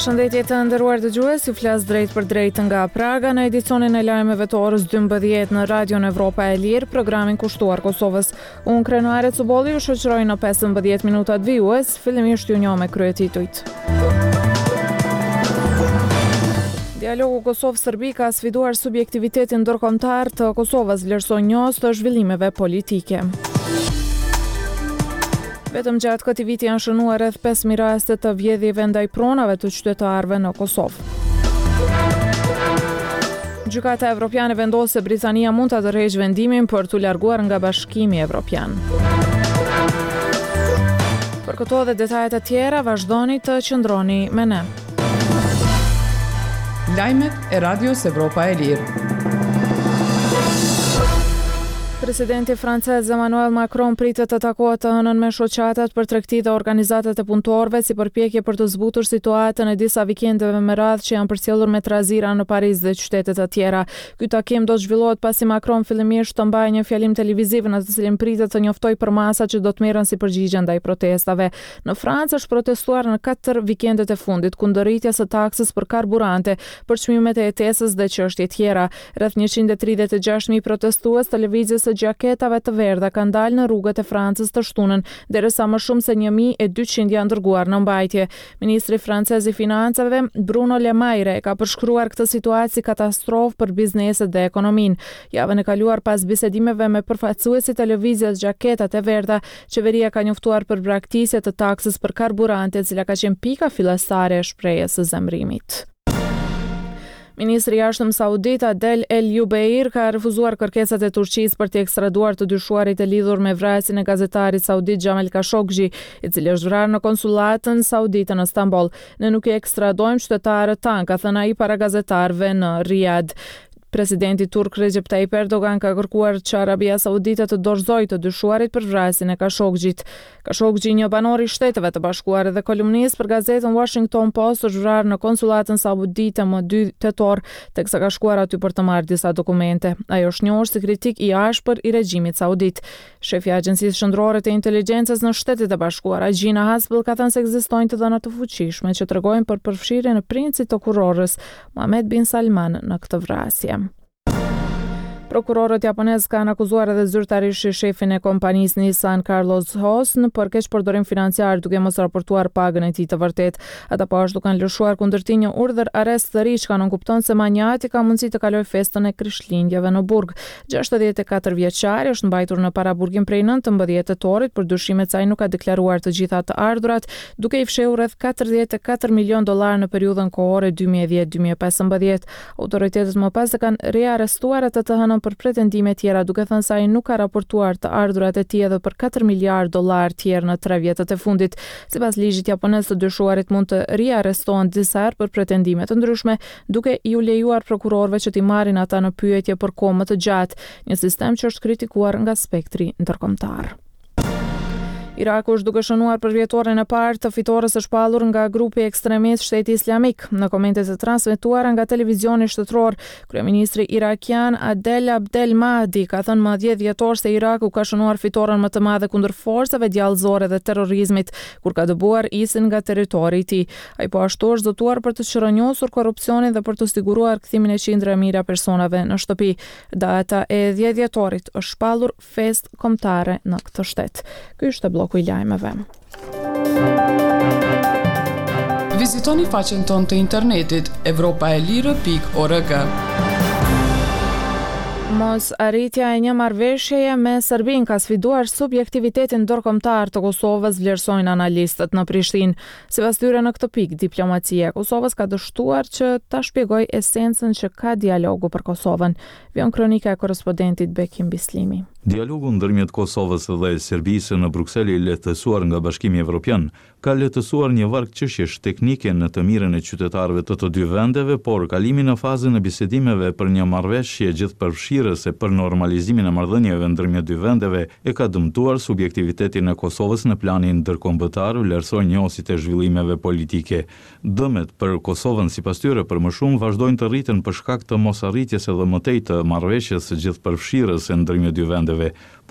Përshëndetje të nderuar dëgjues, ju flas drejt për drejt nga Praga në edicionin e lajmeve të orës 12 në Radion Evropa e Lirë, programin kushtuar Kosovës. Unë Krenuare Cubolli ju shoqëroj në 15 minutat vijues, fillimisht ju njoh me kryetitujt. Dialogu Kosovë-Serbi ka sfiduar subjektivitetin ndërkombëtar të Kosovës, vlerëson njohës të zhvillimeve politike. Vetëm gjatë këtij viti janë shënuar rreth 5.000 raste të vjedhjeve ndaj pronave të qytetarëve në Kosovë. Gjykata Evropiane vendos se Britania mund ta tërheqë vendimin për t'u larguar nga Bashkimi Evropian. Për këto dhe detajet e tjera, vazhdoni të qëndroni me ne. Lajmet e Radios Evropa e Lirë. Presidenti francez Emmanuel Macron pritet të takohet të hënën me shoqatat për tregti dhe organizatat e punëtorëve si përpjekje për të zbutur situatën e disa vikendeve me radhë që janë përcjellur me trazira në Paris dhe qytete të tjera. Ky takim do të zhvillohet pasi Macron fillimisht të mbajë një fjalim televiziv në të cilin pritet të njoftojë për masat që do të merren si përgjigje ndaj protestave. Në Francë është protestuar në 4 vikendet e fundit kundër rritjes së taksës për karburante, për çmimet e ETS-s dhe çështje tjera. Rreth 136.000 protestues të lëvizjes gjaketave të verdha kanë dalë në rrugët e Francës të shtunën, derisa më shumë se 1.200 janë dërguar në mbajtje. Ministri francez i financave Bruno Le Maire ka përshkruar këtë situatë si katastrofë për bizneset dhe ekonominë. Javën e kaluar pas bisedimeve me përfaqësuesit të lëvizjes gjaketat e verdha, qeveria ka njoftuar për braktisje të taksës për karburante, e cila ka qenë pika fillestare e shprehjes së zemrimit. Ministri i Jashtëm Saudit Adel El Jubeir ka refuzuar kërkesat e Turqisë për të ekstraduar të dyshuarit e lidhur me vrasjen e gazetarit saudit Jamal Khashoggi, i cili është vrarë në konsulatën saudite në Stamboll. Ne nuk e ekstradojmë qytetarët tanë, ka thënë ai para gazetarëve në Riyadh. Presidenti turk Recep Tayyip Erdogan ka kërkuar që Arabia Saudite të dorëzojë të dyshuarit për vrasjen e Khashogjit. Khashoggi, një banor i Shteteve të Bashkuara dhe kolumnist për gazetën Washington Post, është vrarë në konsulatën saudite më 2 tetor, teksa ka shkuar aty për të marrë disa dokumente. Ai është njohur si kritik i ashpër i regjimit saudit. Shefi i Agjencisë Shëndrore të Inteligjencës në Shtetet e Bashkuara, Gina Haspel, ka thënë se ekzistojnë të dhëna të fuqishme që tregojnë për përfshirjen e princit të kurorës Mohammed bin Salman në këtë vrasje. Prokurorët japonez kanë akuzuar edhe zyrtarisht shefin e kompanisë Nissan Carlos Ghosn për keqpërdorim financiar duke mos raportuar pagën e tij të vërtetë. Ata po ashtu kanë lëshuar kundër tij një urdhër arrest të ri që nuk kupton se manjati ka mundësi të kalojë festën e Krishtlindjeve në burg. 64 vjeçari është mbajtur në paraburgim prej 19 tetorit për dyshimet se ai nuk ka deklaruar të gjitha të ardhurat, duke i fshehur rreth $44 milion në periudhën kohore 2010-2015. Autoritetet më pas e kanë riarrestuar atë të hënën për pretendime tjera, duke thënë se ai nuk ka raportuar të ardhurat e tij edhe për $4 miliard tjerë në 3 vjetët e fundit. Sipas ligjit japonez, të dyshuarit mund të riarrestohen disa herë për pretendime të ndryshme, duke i u lejuar prokurorëve që t'i marrin ata në pyetje për kohë më të gjatë, një sistem që është kritikuar nga spektri ndërkombëtar. Iraku është duke shënuar për vjetorin e parë të fitores së shpallur nga grupi ekstremist Shteti Islamik. Në komentet e transmetuara nga televizioni shtetëror, kryeministri irakian Adel Abdel Mahdi ka thënë më 10 dhjetor se Iraku ka shënuar fitoren më të madhe kundër forcave djallëzore dhe terrorizmit, kur ka dëbuar ISIL nga territori i tij. Ai po ashtu është zotuar për të shërënjosur korrupsionin dhe për të siguruar kthimin e qindra mijëra personave në shtëpi. Data e 10 dhjetorit është shpallur festë kombëtare në këtë shtet. Ky është bloku i lajmeve. Vizitoni faqen tonë të internetit evropaelire.org. Mos arritja e një marrëveshjeje me Serbinë ka sfiduar subjektivitetin ndërkombëtar të Kosovës, vlerësojnë analistët në Prishtinë. Sipas tyre, në këtë pikë diplomacia e Kosovës ka dështuar që ta shpjegojë esencën që ka dialogu për Kosovën. Vjen kronika e korrespondentit Bekim Bislimi. Dialogu ndërmjet Kosovës dhe Serbisë në Bruksel, i lehtësuar nga Bashkimi Evropian, ka lehtësuar një varg çështjesh teknike në të mirën e qytetarëve të dy vendeve, por kalimi në fazën e bisedimeve për një marrëveshje gjithëpërfshirëse për normalizimin e marrëdhënieve ndërmjet dy vendeve e ka dëmtuar subjektivitetin e Kosovës në planin ndërkombëtar, vlerësojnë njohësit e zhvillimeve politike. Dëmet për Kosovën sipas tyre për më shumë vazhdojnë të rriten për shkak të mosarritjes edhe më tej të marrëveshjes gjithëpërfshirëse ndërmjet dy vendeve,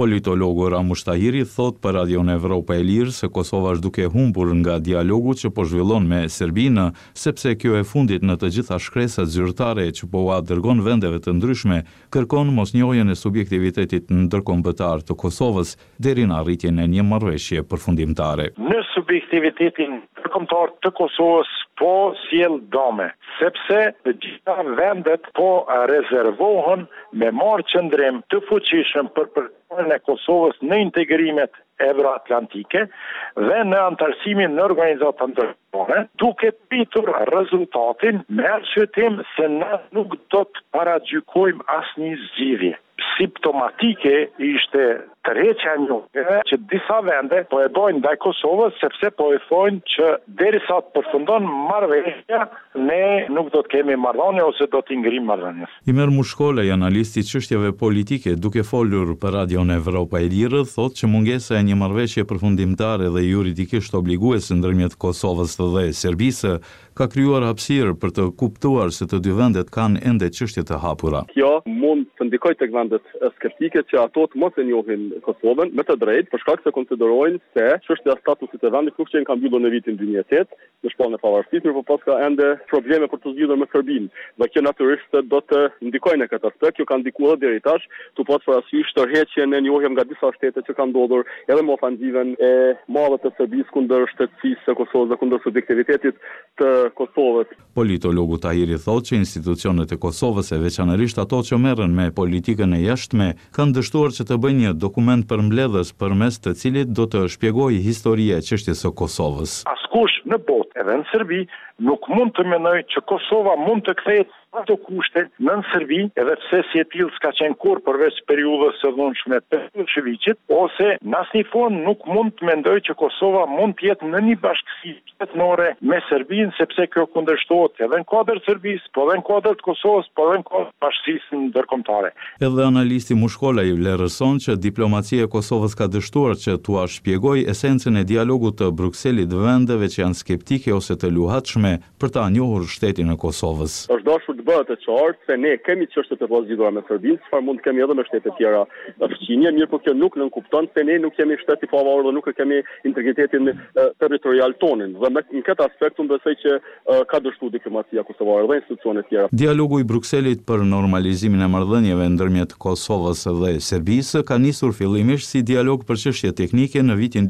Politologu Ramush Tahiri thot për Radion Evropa e Lirë se Kosova është duke humbur nga dialogu që po zhvillon me Serbinë, sepse kjo e fundit në të gjitha shkresat zyrtare që po ua dërgon vendeve të ndryshme, kërkon mosnjohjen e subjektivitetit ndërkombëtar të Kosovës deri në arritjen e një marrëveshje përfundimtare. Në subjektivitetin ndërkombëtar të Kosovës po sjell dome, sepse të gjitha vendet po rezervohen me marrë qëndrim të fuqishëm për e Kosovës në integrimet euroatlantike dhe në antarësimin në organizata ndërkombëtare, duke pritur rezultatin me arsyetim se ne nuk do të paragjykojmë asnjë zgjidhje. Simptomatike ishte tërheqja e njohjeve që disa vende po e bojnë ndaj Kosovës sepse po e thonë që derisa të përfundon marrëveshja ne nuk do të kemi marrëdhënie ose do të ngrim marrëdhënies. Imer Mushkolaj, analisti i çështjeve politike, duke folur për Radion Evropa e Lirë, thotë që mungesa e një marrëveshje përfundimtare dhe juridikisht obliguese ndërmjet Kosovës dhe Serbisë ka krijuar hapësirë për të kuptuar se të dy vendet kanë ende çështje të hapura. Kjo mund të ndikojë tek vendet skeptike që ato të mos e njohin Kosovën me të drejtë, për shkak se konsiderojnë se çështja e statusit të vendit nuk që ka mbyllur në vitin 2008, në shpallën e pavarësisë, por pas ka ende probleme për të zgjidhur me Serbinë. Dhe kjo natyrisht do të ndikojë në këtë aspekt, kjo ka ndikuar deri tash, tu pas parasysh tërheqjen e njohjem nga disa shtete që kanë ndodhur, edhe me ofensiven e madhe të Serbisë kundër shtetësisë së Kosovës dhe kundër subjektivitetit të Kosovës. Politologu Tahiri thotë që institucionet e Kosovës, e veçanërisht ato që merren me politikën e jashtme, kanë dështuar që të bëjnë një dokument përmbledhës përmes të cilit do të shpjegojë historia e çështjes së Kosovës. Askush në botë, edhe në Serbi, nuk mund të mendojë që Kosova mund të kthehet ato kushte në Serbi, edhe pse si e tillë s'ka qenë kur përveç periudhës së dhunshme të Miloševićit, ose në asnjë formë nuk mund të mendojë që Kosova mund të jetë në një bashkësi shtetërore me Serbinë, sepse kjo kundërshtohet edhe në kuadër të Serbisë, po edhe në kuadër të Kosovës, po edhe në kuadër të bashkësisë ndërkombëtare. Edhe analisti Mushkolaj vlerëson që diplomacia e Kosovës ka dështuar që t'ua shpjegojë esencën e dialogut të Brukselit vendeve që janë skeptike ose të luhatshme për ta njohur shtetin e Kosovës. Është dashur të bëhet e qartë se ne kemi çështje të vazhduara me Serbinë, çfarë mund të kemi edhe me shtete tjera fqinje, mirë po kjo nuk nënkupton se ne nuk kemi shteti pavarur dhe nuk e kemi integritetin territorial tonin. Dhe në këtë aspekt unë besoj që ka dështuar diplomacia kosovare dhe institucionet tjera. Dialogu i Brukselit për normalizimin e marrëdhënieve ndërmjet Kosovës dhe Serbisë ka nisur fillimisht si dialog për çështje teknike në vitin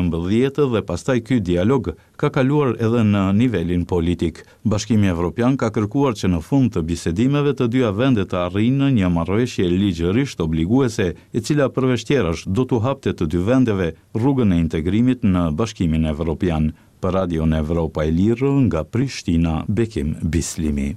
2011 dhe pastaj ky dialog ka kaluar edhe në nivelin politik. Bashkimi Evropian ka kërkuar që në fund të bisedimeve të dyja vendet të arrijnë një marrëveshje ligjërisht obliguese, e cila përveç tjerash do t'u hapte të dy vendeve rrugën e integrimit në Bashkimin Evropian. Për Radion Evropa e Lirë nga Prishtina, Bekim Bislimi.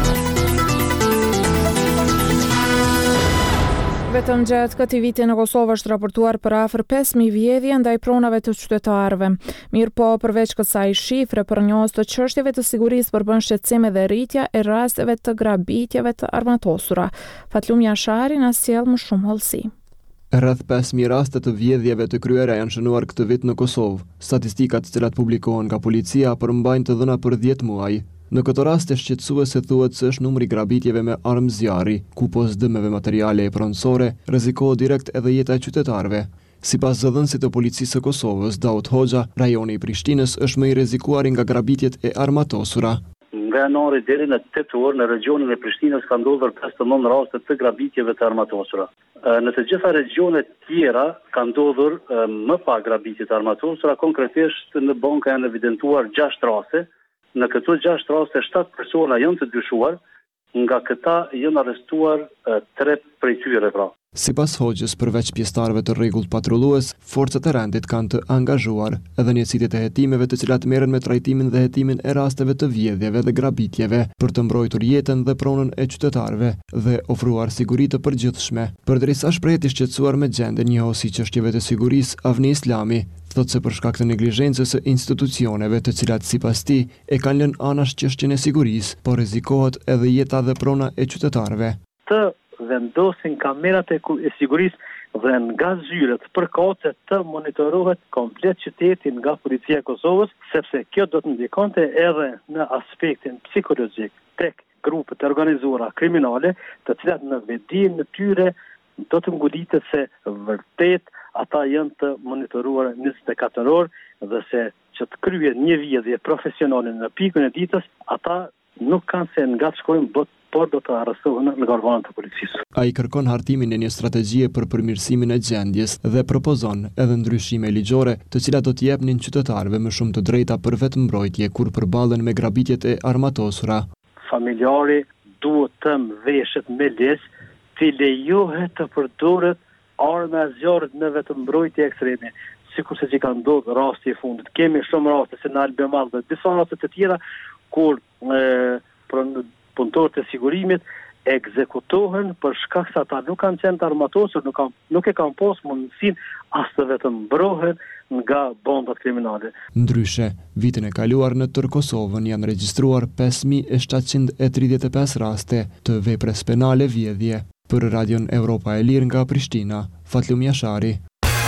Vetëm gjatë këtij viti në Kosovë është raportuar për afër 5.000 vjedhje ndaj pronave të qytetarëve. Mirë po, përveç kësaj shifre, për njohës të çështjeve të sigurisë përbën shqetësim edhe rritja e rasteve të grabitjeve të armatosura. Fatlum Jashari na sjell më shumë hollësi. Rreth 5.000 raste të vjedhjeve të kryera janë shënuar këtë vit në Kosovë. Statistikat të cilat publikohen nga policia përmbajnë të dhëna për 10 muaj. Në këtë rast e shqetësuese thuhet se është numri grabitjeve me armë zjarri, ku pos dëmeve materiale e pronësore, rrezikohet direkt edhe jeta e qytetarëve. Sipas zëdhënësit të policisë së Kosovës, Daud Hoxha, rajoni i Prishtinës është më i rrezikuar nga grabitjet e armatosura. Nga janari deri në tetor në regionin e Prishtinës ka ndodhur 59 raste të grabitjeve të armatosura. Në të gjitha regionet tjera ka ndodhur më pak grabitje të armatosura, konkretisht në banka janë evidentuar 6 raste. Në këto 6 raste 7 persona janë të dyshuar, nga këta janë arrestuar 3 prej tyre pra. Sipas Hoxhës, përveç pjesëtarëve të rregullt patrullues, forcat e rendit kanë të angazhuar edhe njësitë e hetimeve të cilat merren me trajtimin dhe hetimin e rasteve të vjedhjeve dhe grabitjeve për të mbrojtur jetën dhe pronën e qytetarëve dhe ofruar siguri të përgjithshme. Përderisa shprehet i shqetësuar me gjendjen njohësi çështjeve të sigurisë, Avni Islami thotë se për shkak të neglizhencës së institucioneve të cilat sipas tij e kanë lënë anash çështjen e sigurisë, por rrezikohet edhe jeta dhe prona e qytetarëve. Të vendosin kamerat e sigurisë dhe nga zyrët përkohë të monitorohet komplet qytetin nga policia e Kosovës, sepse kjo do të ndikonte edhe në aspektin psikologjik tek grupet e organizuara kriminale, të cilat në vedinë në tyre do të ngoditet se vërtet ata janë të monitoruar 24 orë dhe se që të kryet një vjedhje profesionale në pikën e ditës, ata nuk kanë se nga të shkojnë por do të arrestohen nga organet e policisë. Ai kërkon hartimin e një strategjie për përmirësimin e gjendjes dhe propozon edhe ndryshime ligjore, të cilat do të jepnin qytetarëve më shumë të drejta për vetëmbrojtje kur përballen me grabitjet e armatosura. Familjari duhet të mbështet me ligj të lejohet të përdoret arma e zjarrit në vetëmbrojtje ekstreme. Sikur se që ka ndodhur rasti i fundit. Kemi shumë raste se në Albemall dhe disa raste të tjera kur punëtorët e sigurimit ekzekutohen për shkak se ata nuk kanë qenë të armatosur, nuk e kanë pas mundësinë as të vetëmbrohen nga bandat kriminale. Ndryshe, vitin e kaluar në tërë Kosovën janë regjistruar 5735 raste të vepres penale vjedhje. Për Radion Europa e Lirë nga Prishtina, Fatlum Jashari.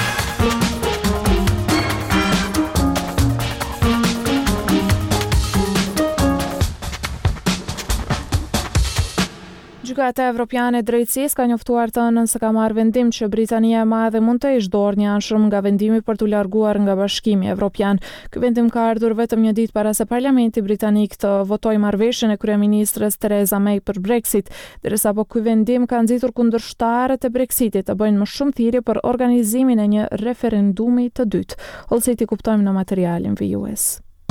Gjykata Evropiane e Drejtësisë ka njoftuar të hënën se ka marrë vendim që Britania e Madhe mund të heqë dorë një anshëm nga vendimi për t'u larguar nga Bashkimi Evropian. Ky vendim ka ardhur vetëm një ditë para se Parlamenti britanik të votojë marrëveshjen e kryeministres Theresa May për Brexit, derisa ky vendim ka nxitur kundërshtarët e Brexitit të bëjnë më shumë thirrje për organizimin e një referendumi të dytë. Hollësi kuptojmë në materialin vijues.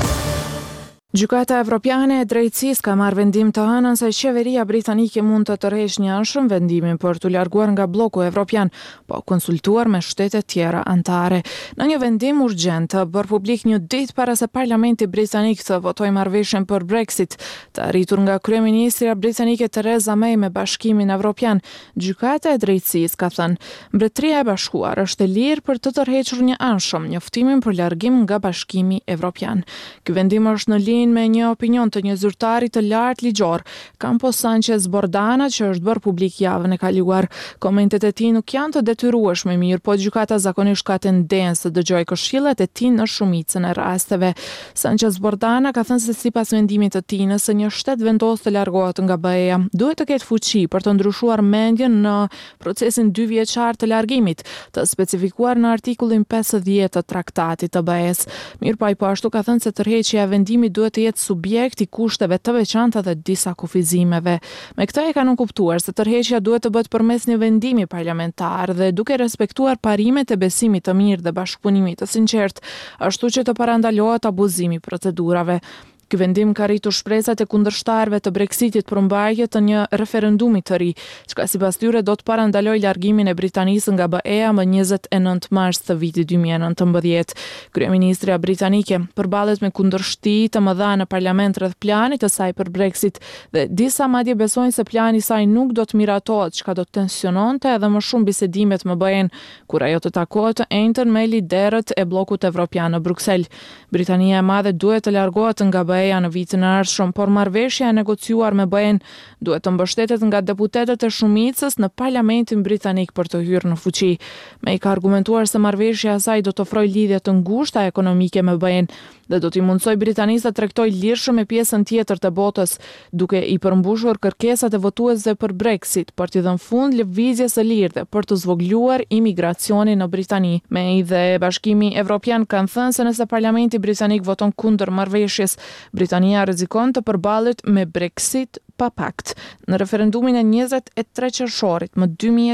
Gjykata Evropiane e Drejtësisë ka marrë vendim të hënën se qeveria britanike mund të tërheqë një anshëm vendimin për t'u larguar nga bloku evropian, po konsultuar me shtete tjera anëtare. Në një vendim urgjent bërë publik një ditë para se Parlamenti britanik të votojë marrëveshjen për Brexit, të arritur nga kryeministra britanike Theresa May me Bashkimin Evropian, Gjykata e Drejtësisë ka thënë: Mbretëria e Bashkuar është e lirë për të tërhequr një anshëm njoftimin për largim nga Bashkimi Evropian. Ky vendim është në linjë me një opinion të një zyrtari të lartë ligjor, Campos Sanchez Bordana, që është bërë publik javën e kaluar. Komentet e tij nuk janë të detyrueshme, mirë, po gjykata zakonisht ka tendencë të dëgjojë këshillat e tij në shumicën e rasteve. Sanchez Bordana ka thënë se sipas vendimit të tij, nëse një shtet vendos të largohet nga BE-ja, duhet të ketë fuqi për të ndryshuar mendjen në procesin 2 vjeçar të largimit, të specifikuar në artikullin 50 të traktatit të BE-s. Mirë, po ai po ashtu ka thënë se tërheqja e vendimit duhet të jetë subjekt i kushteve të veçanta dhe disa kufizimeve. Me këtë e kanë kuptuar se tërheqja duhet të bëhet përmes një vendimi parlamentar dhe duke respektuar parimet e besimit të mirë dhe bashkëpunimit të sinqert, ashtu që të parandalohet abuzimi i procedurave. Ky vendim ka rritur shpresat e kundërshtarëve të Brexitit për mbarje të një referendumi të ri, çka sipas tyre do të parandalojë largimin e Britanisë nga BE-ja më 29 mars të vitit 2019. Kryeministra britanike përballet me kundërshti të mëdha në parlament rreth planit të saj për Brexit dhe disa madje besojnë se plani i saj nuk do të miratohet, çka do të tensiononte edhe më shumë bisedimet me BE-n, kur ajo të takohet të njëjtën me liderët e bllokut evropian në Bruksel. Britania e Madhe duhet të largohet nga BE-ja në vitin e ardhshëm, por marrëveshja e negociuar me BE-n duhet të mbështetet nga deputetët e shumicës në Parlamentin britanik për të hyrë në fuqi. May ka argumentuar se marrëveshja e saj do të ofrojë lidhje të ngushta ekonomike me BE-n dhe do t'i mundsojë Britanisë të tregtojë lirshëm me pjesën tjetër të botës, duke i përmbushur kërkesat e votuesve për Brexit, për t'i dhënë fund lëvizjes së lirë dhe për të zvogëluar imigracionin në Britani. May dhe Bashkimi Evropian kanë thënë se nëse Parlamenti britanik voton kundër marrëveshjes, Britania rrezikon të përballet me Brexit pa pakt. Në referendumin e 23 qershorit më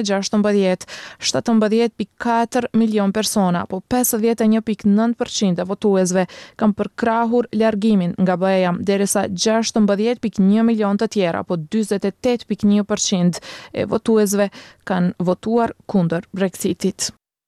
2016, 17.4 milion persona, apo 51.9% e votuesve kanë përkrahur largimin nga BE-ja, derisa 16.1 milion të tjera, apo 48.1% e votuesve kanë votuar kundër Brexitit.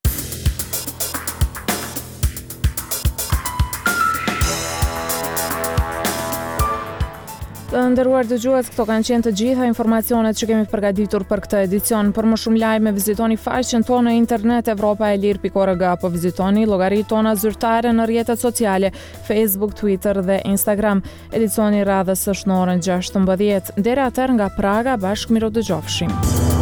Të nderuar dëgjues, këto kanë qenë të gjitha informacionet që kemi përgatitur për këtë edicion. Për më shumë lajme, vizitoni faqen tonë në internet europaelir.org apo vizitoni llogaritë tona zyrtare në rrjetet sociale, Facebook, Twitter dhe Instagram. Edicioni radhës është në orën 16. Deri atëherë nga Praga, bashkë miru dëgjofshim.